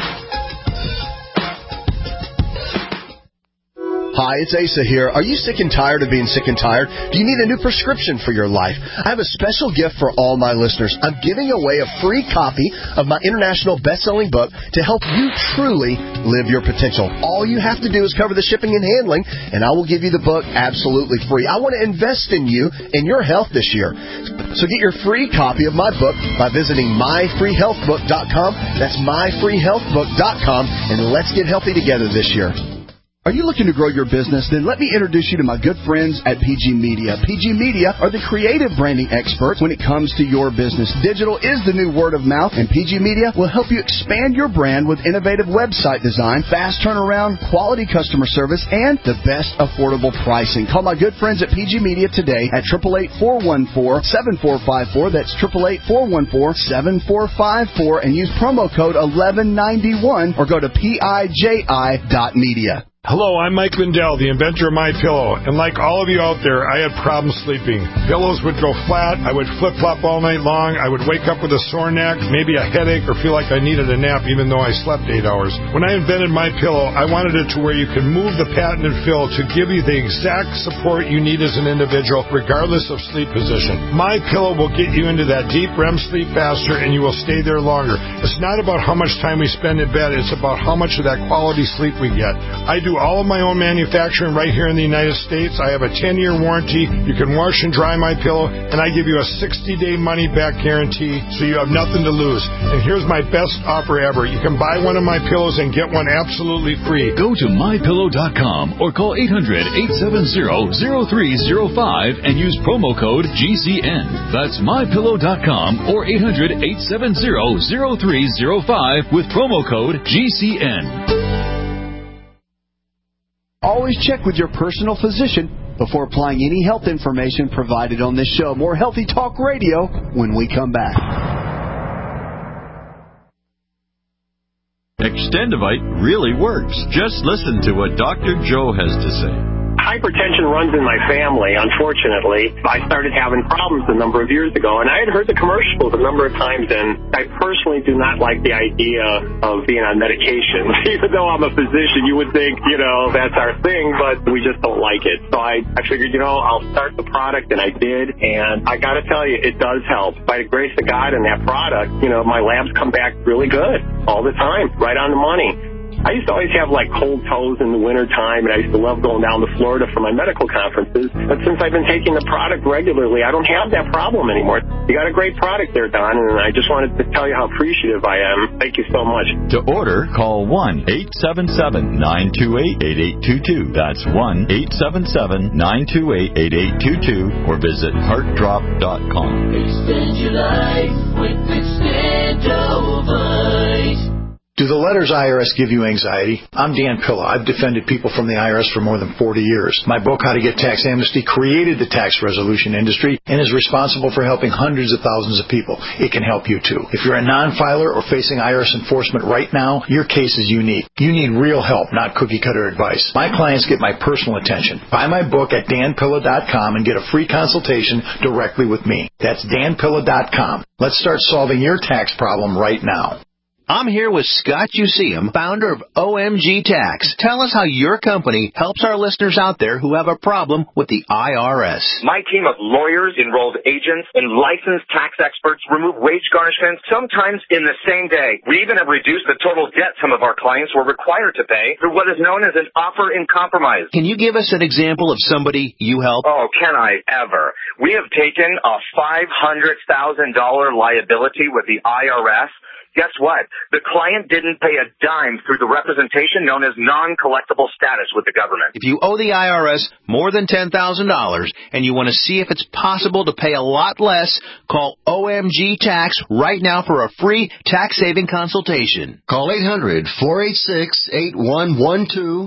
Hi, it's Asa here. Are you sick and tired of being sick and tired? Do you need a new prescription for your life? I have a special gift for all my listeners. I'm giving away a free copy of my international best-selling book to help you truly live your potential. All you have to do is cover the shipping and handling, and I will give you the book absolutely free. I want to invest in you and your health this year. So get your free copy of my book by visiting my free health book dot com. That's my free health book dot com, and let's get healthy together this year. Are you looking to grow your business? Then let me introduce you to my good friends at P G Media. P G Media are the creative branding experts when it comes to your business. Digital is the new word of mouth, and P G Media will help you expand your brand with innovative website design, fast turnaround, quality customer service, and the best affordable pricing. Call my good friends at P G Media today at eight eight eight, four one four, seven four five four. That's eight eight eight, four one four, seven four five four, and use promo code eleven ninety-one or go to P I J I dot media. Hello, I'm Mike Lindell, the inventor of MyPillow, and like all of you out there, I had problems sleeping. Pillows would go flat, I would flip-flop all night long, I would wake up with a sore neck, maybe a headache, or feel like I needed a nap even though I slept eight hours. When I invented MyPillow, I wanted it to where you can move the patented fill to give you the exact support you need as an individual, regardless of sleep position. MyPillow will get you into that deep R E M sleep faster, and you will stay there longer. It's not about how much time we spend in bed, it's about how much of that quality sleep we get. I do all of my own manufacturing right here in the United States. I have a ten-year warranty. You can wash and dry my pillow, and I give you a sixty-day money-back guarantee, so you have nothing to lose. And here's my best offer ever. You can buy one of my pillows and get one absolutely free. Go to my pillow dot com or call eight hundred, eight seven zero, zero three zero five and use promo code G C N. That's my pillow dot com or eight hundred, eight seven zero, zero three zero five with promo code G C N. Always check with your personal physician before applying any health information provided on this show. More Healthy Talk Radio when we come back. Extendivite really works. Just listen to what Doctor Joe has to say. Hypertension runs in my family, unfortunately. I started having problems a number of years ago, and I had heard the commercials a number of times, and I personally do not like the idea of being on medication. Even though I'm a physician, you would think, you know, that's our thing, but we just don't like it. So I, I figured, you know, I'll start the product, and I did, and I got to tell you, it does help. By the grace of God and that product, you know, my labs come back really good all the time, right on the money. I used to always have, like, cold toes in the wintertime, and I used to love going down to Florida for my medical conferences. But since I've been taking the product regularly, I don't have that problem anymore. You got a great product there, Don, and I just wanted to tell you how appreciative I am. Thank you so much. To order, call one eight seven seven, nine two eight, eight eight two two. That's one eight seven seven, nine two eight, eight eight two two, or visit heart drop dot com. Extend your life with Extendovite. Do the letters I R S give you anxiety? I'm Dan Pilla. I've defended people from the I R S for more than forty years. My book, How to Get Tax Amnesty, created the tax resolution industry and is responsible for helping hundreds of thousands of people. It can help you, too. If you're a non-filer or facing I R S enforcement right now, your case is unique. You need real help, not cookie-cutter advice. My clients get my personal attention. Buy my book at dan pilla dot com and get a free consultation directly with me. That's dan pilla dot com. Let's start solving your tax problem right now. I'm here with Scott Useum, founder of O M G Tax. Tell us how your company helps our listeners out there who have a problem with the I R S. My team of lawyers, enrolled agents, and licensed tax experts remove wage garnishments, sometimes in the same day. We even have reduced the total debt some of our clients were required to pay through what is known as an offer in compromise. Can you give us an example of somebody you help? Oh, can I ever? We have taken a five hundred thousand dollars liability with the I R S. Guess what? The client didn't pay a dime through the representation known as non-collectible status with the government. If you owe the I R S more than ten thousand dollars and you want to see if it's possible to pay a lot less, call O M G Tax right now for a free tax-saving consultation. Call eight hundred, four eight six, eight one one two.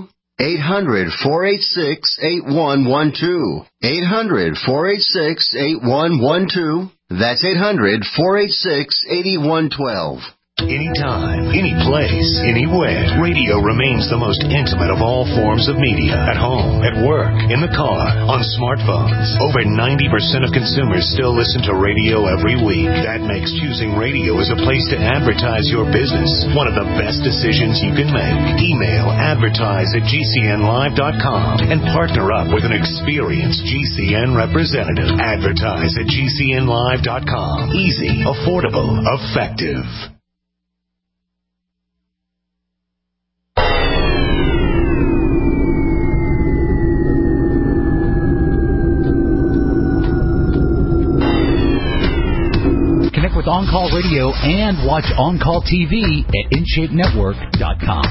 eight hundred, four eight six, eight one one two. eight hundred, four eight six, eight one one two. That's eight hundred, four eight six, eight one one two. Anytime, any place, anywhere, radio remains the most intimate of all forms of media. At home, at work, in the car, on smartphones. Over ninety percent of consumers still listen to radio every week. That makes choosing radio as a place to advertise your business one of the best decisions you can make. Email advertise at G C N live dot com and partner up with an experienced G C N representative. Advertise at G C N live dot com. Easy, affordable, effective. Connect with On Call Radio and watch On Call T V at in shape network dot com.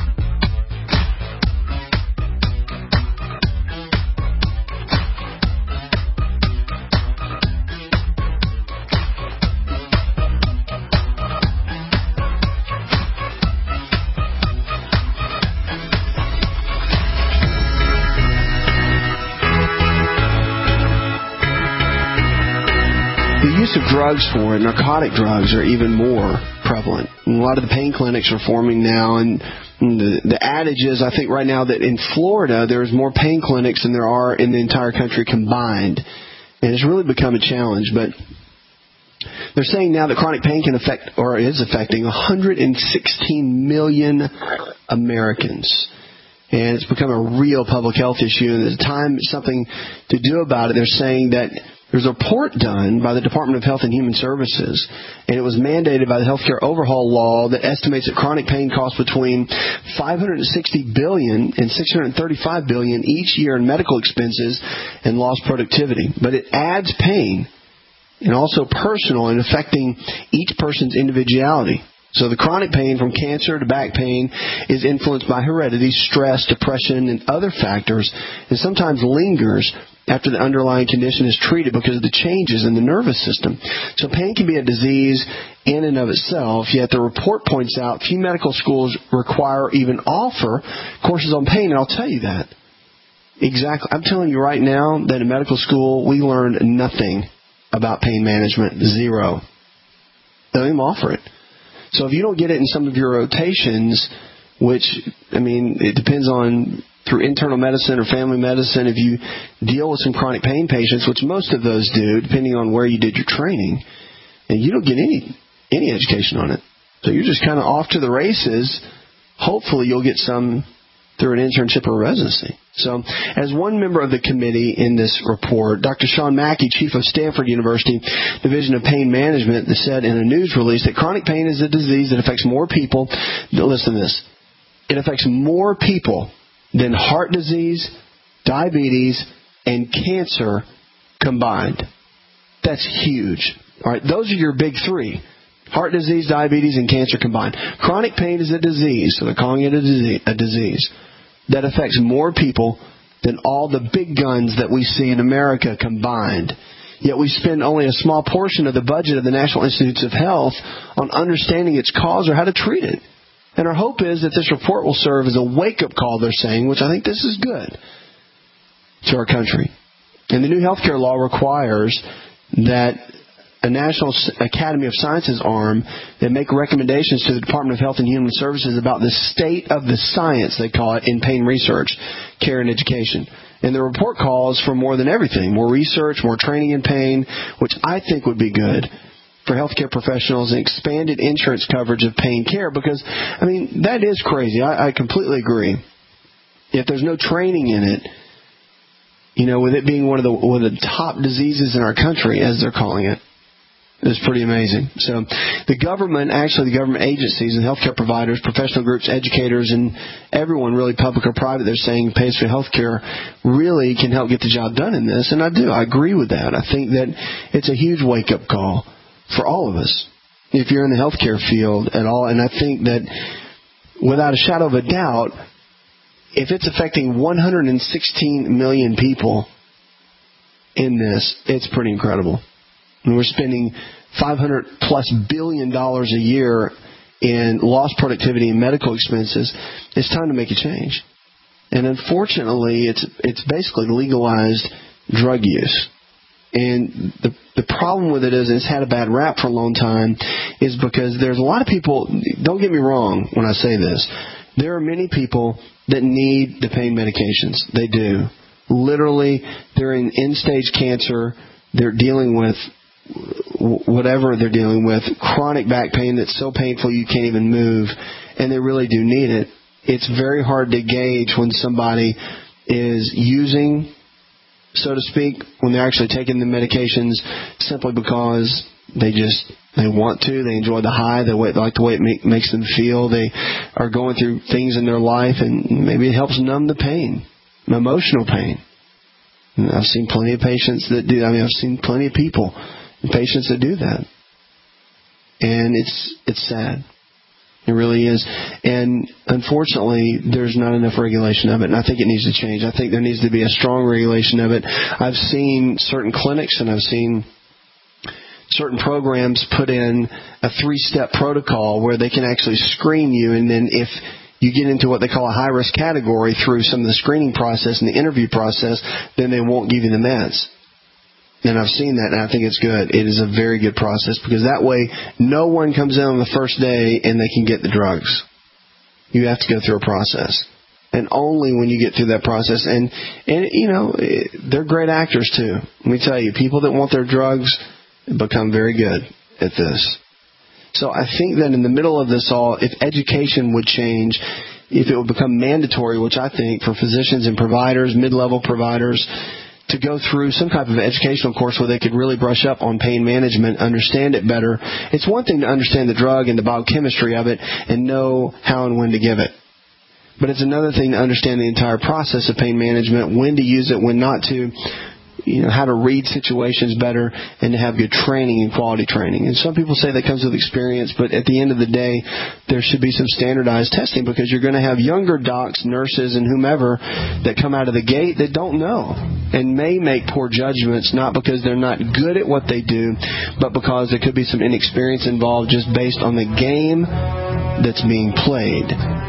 The use of drugs for it, narcotic drugs, are even more prevalent. And a lot of the pain clinics are forming now, and the, the adage is, I think right now, that in Florida there's more pain clinics than there are in the entire country combined. And it's really become a challenge. But they're saying now that chronic pain can affect, or is affecting, one hundred sixteen million Americans. And it's become a real public health issue. And at the time, something to do about it, they're saying that there's a report done by the Department of Health and Human Services, and it was mandated by the Healthcare Overhaul Law that estimates that chronic pain costs between five hundred sixty billion dollars and six hundred thirty-five billion dollars each year in medical expenses and lost productivity. But it adds pain, and also personal, in affecting each person's individuality. So the chronic pain, from cancer to back pain, is influenced by heredity, stress, depression, and other factors, and sometimes lingers after the underlying condition is treated because of the changes in the nervous system. So pain can be a disease in and of itself, yet the report points out few medical schools require or even offer courses on pain, and I'll tell you that. Exactly. I'm telling you right now that in medical school we learned nothing about pain management. Zero. They don't even offer it. So if you don't get it in some of your rotations, which, I mean, it depends on through internal medicine or family medicine, if you deal with some chronic pain patients, which most of those do, depending on where you did your training, and you don't get any any education on it. So you're just kind of off to the races. Hopefully you'll get some through an internship or residency. So as one member of the committee in this report, Doctor Sean Mackey, chief of Stanford University Division of Pain Management, said in a news release that chronic pain is a disease that affects more people. Listen to this. It affects more people than heart disease, diabetes, and cancer combined. That's huge. All right, those are your big three. Heart disease, diabetes, and cancer combined. Chronic pain is a disease, so they're calling it a disease, a disease that affects more people than all the big guns that we see in America combined. Yet we spend only a small portion of the budget of the National Institutes of Health on understanding its cause or how to treat it. And our hope is that this report will serve as a wake-up call, they're saying, which I think this is good, to our country. And the new healthcare law requires that a National Academy of Sciences arm that make recommendations to the Department of Health and Human Services about the state of the science, they call it, in pain research, care, and education. And the report calls for more than everything, more research, more training in pain, which I think would be good for healthcare professionals, and expanded insurance coverage of pain care, because, I mean, that is crazy. I, I completely agree. If there's no training in it, you know, with it being one of the one of the top diseases in our country, as they're calling it, it's pretty amazing. So the government, actually the government agencies and healthcare providers, professional groups, educators, and everyone, really public or private, they're saying pays for healthcare, really can help get the job done in this. And I do. I agree with that. I think that it's a huge wake-up call for all of us, if you're in the healthcare field at all. And I think that without a shadow of a doubt, if it's affecting one hundred sixteen million people in this, it's pretty incredible. And we're spending five hundred plus billion dollars a year in lost productivity and medical expenses. It's time to make a change. And unfortunately, it's it's basically legalized drug use. And the the problem with it is it's had a bad rap for a long time is because there's a lot of people, don't get me wrong when I say this, there are many people that need the pain medications. They do. Literally, they're in end-stage cancer. They're dealing with whatever they're dealing with, chronic back pain that's so painful you can't even move, and they really do need it. It's very hard to gauge when somebody is using, so to speak, when they're actually taking the medications simply because they just they want to, they enjoy the high, they like the way it make, makes them feel, they are going through things in their life, and maybe it helps numb the pain, emotional pain. And I've seen plenty of patients that do. I mean, I've seen plenty of people, patients that do that, and it's it's sad. It really is. And unfortunately, there's not enough regulation of it, and I think it needs to change. I think there needs to be a strong regulation of it. I've seen certain clinics and I've seen certain programs put in a three-step protocol where they can actually screen you, and then if you get into what they call a high-risk category through some of the screening process and the interview process, then they won't give you the meds. And I've seen that, and I think it's good. It is a very good process because that way no one comes in on the first day and they can get the drugs. You have to go through a process. And only when you get through that process. And, and you know, they're great actors, too. Let me tell you, people that want their drugs become very good at this. So I think that in the middle of this all, if education would change, if it would become mandatory, which I think for physicians and providers, mid-level providers, to go through some type of educational course where they could really brush up on pain management, understand it better. It's one thing to understand the drug and the biochemistry of it and know how and when to give it. But it's another thing to understand the entire process of pain management, when to use it, when not to, you know, how to read situations better, and to have good training and quality training. And some people say that comes with experience, but at the end of the day, there should be some standardized testing because you're going to have younger docs, nurses, and whomever that come out of the gate that don't know and may make poor judgments, not because they're not good at what they do, but because there could be some inexperience involved just based on the game that's being played.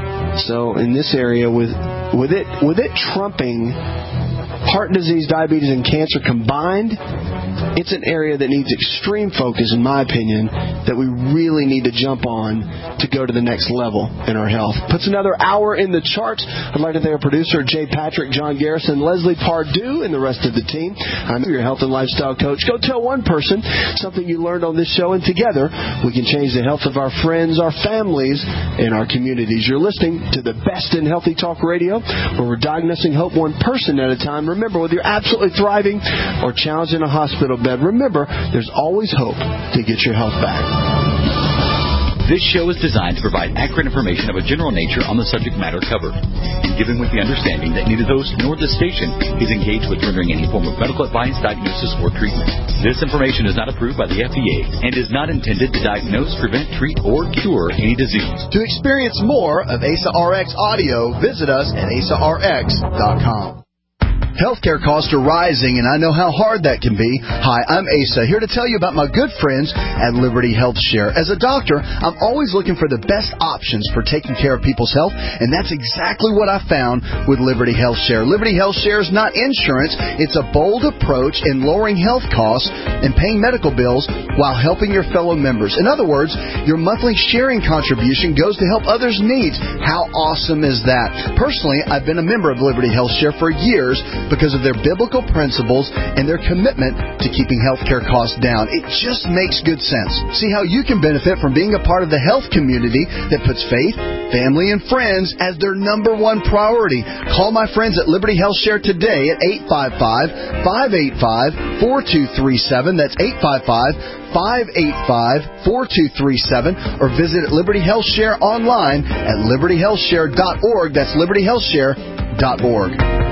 So in this area, with with it with it trumping heart disease, diabetes, and cancer combined, it's an area that needs extreme focus, in my opinion, that we really need to jump on to go to the next level in our health. Puts another hour in the charts. I'd like to thank our producer, Jay Patrick, John Garrison, Leslie Pardue, and the rest of the team. I'm your health and lifestyle coach. Go tell one person something you learned on this show, and together we can change the health of our friends, our families, and our communities. You're listening to the best in healthy talk radio, where we're diagnosing hope one person at a time. Remember, whether you're absolutely thriving or challenged in a hospital bed, remember, there's always hope to get your health back. This show is designed to provide accurate information of a general nature on the subject matter covered, and given with the understanding that neither the host nor the station is engaged with rendering any form of medical advice, diagnosis, or treatment. This information is not approved by the F D A and is not intended to diagnose, prevent, treat, or cure any disease. To experience more of A S A R X audio, visit us at A S A R X dot com. Healthcare costs are rising, and I know how hard that can be. Hi, I'm Asa, here to tell you about my good friends at Liberty Health Share. As a doctor, I'm always looking for the best options for taking care of people's health, and that's exactly what I found with Liberty Health Share. Liberty Health Share is not insurance. It's a bold approach in lowering health costs and paying medical bills while helping your fellow members. In other words, your monthly sharing contribution goes to help others' needs. How awesome is that? Personally, I've been a member of Liberty Health Share for years because of their biblical principles and their commitment to keeping healthcare costs down. It just makes good sense. See how you can benefit from being a part of the health community that puts faith, family, and friends as their number one priority. Call my friends at Liberty Health Share today at eight five five, five eight five, four two three seven. That's eight five five, five eight five, four two three seven, or visit Liberty Health Share online at liberty health share dot org. That's liberty health share dot org.